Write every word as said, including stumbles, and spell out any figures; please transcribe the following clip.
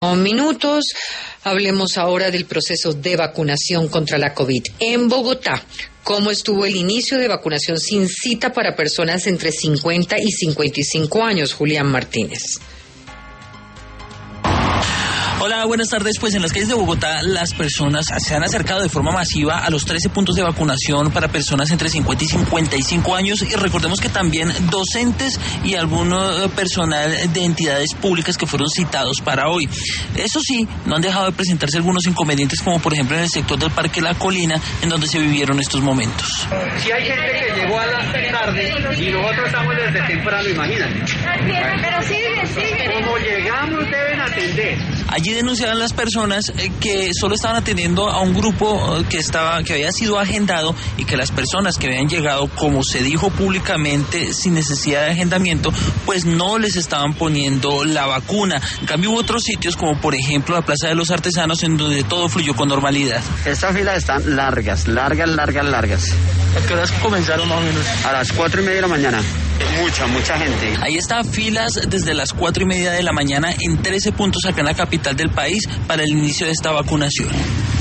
Minutos. Hablemos ahora del proceso de vacunación contra la COVID. En Bogotá, ¿cómo estuvo el inicio de vacunación sin cita para personas entre cincuenta y cincuenta y cinco años? Julián Martínez. Hola, buenas tardes. Pues en las calles de Bogotá las personas se han acercado de forma masiva a los trece puntos de vacunación para personas entre cincuenta y cincuenta y cinco años, y recordemos que también docentes y algún personal de entidades públicas que fueron citados para hoy. Eso sí, no han dejado de presentarse algunos inconvenientes, como por ejemplo en el sector del Parque La Colina, en donde se vivieron estos momentos. Si hay gente que llegó a la tarde y nosotros estamos desde temprano, imagínate. Pero sigue, sigue. Como llegamos deben atender. Allí denunciaban las personas que solo estaban atendiendo a un grupo que estaba que había sido agendado, y que las personas que habían llegado, como se dijo públicamente, sin necesidad de agendamiento, pues no les estaban poniendo la vacuna. En cambio hubo otros sitios, como por ejemplo la Plaza de los Artesanos, en donde todo fluyó con normalidad. Estas filas están largas, largas, largas, largas. ¿A qué horas comenzaron más o menos? A las cuatro y media de la mañana. Mucha, mucha gente. Ahí está, filas desde las cuatro y media de la mañana en trece puntos acá en la capital del país para el inicio de esta vacunación.